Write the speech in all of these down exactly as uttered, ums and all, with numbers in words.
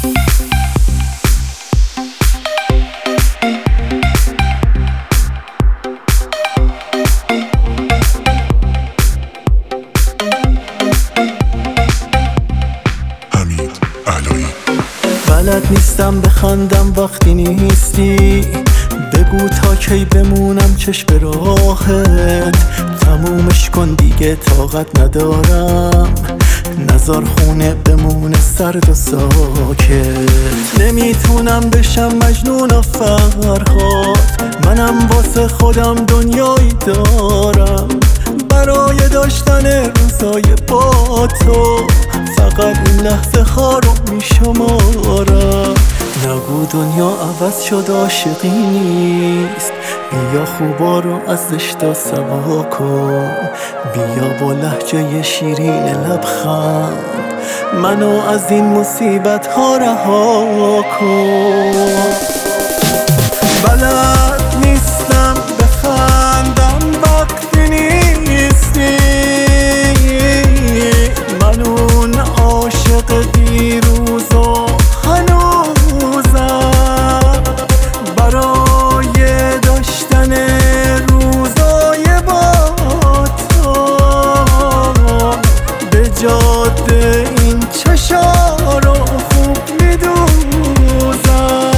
بلد نیستم بخندم وقتی نیستی، بگو تا کی بمونم چشم راهت. تمومش کن دیگه طاقت ندارم، نزار خونه بمونه سرد و ساکت. نمیتونم بشم مجنون و فرهاد، منم واسه خودم دنیایی دارم. برای داشتن روزای با تو فقط این لحظه ها رو میشمارم. نگو دنیا عوض شد عاشقی نیست، بیا خوبا رو از زشتا سوا کن. بیا با لهجه شیرین لبخند منو از این مصیبت ها رها کن. بلد نیستم بخندم وقتی نیستی، من اون عاشق دیروز و هنوزم. برای داشتن روزای با تو به جاده این چشا رو خوب میدوزم.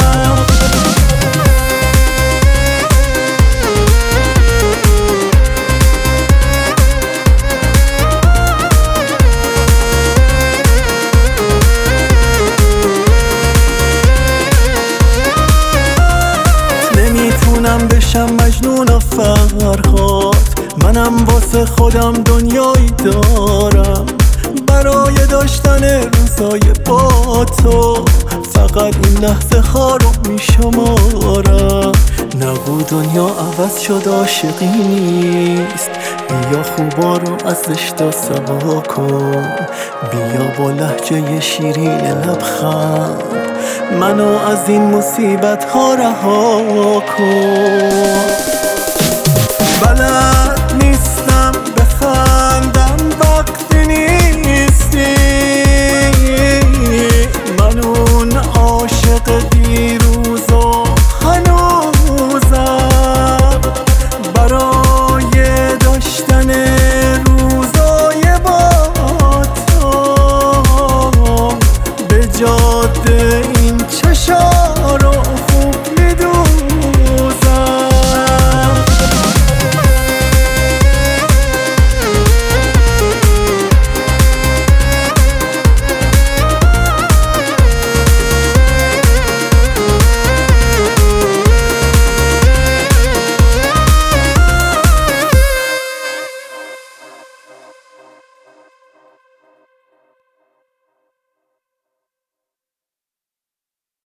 نمیتونم بشم مجنون و فرهاد، منم واسه خودم دنیایی دارم. برای داشتن روزای با تو فقط این لحظه ها رو میشمارم. نگو دنیا عوض شد عاشقی نیست، بیا خوبا رو از زشتا سوا کن. بیا با لهجه شیرین لبخند منو از این مصیبت ها رها کن. بلد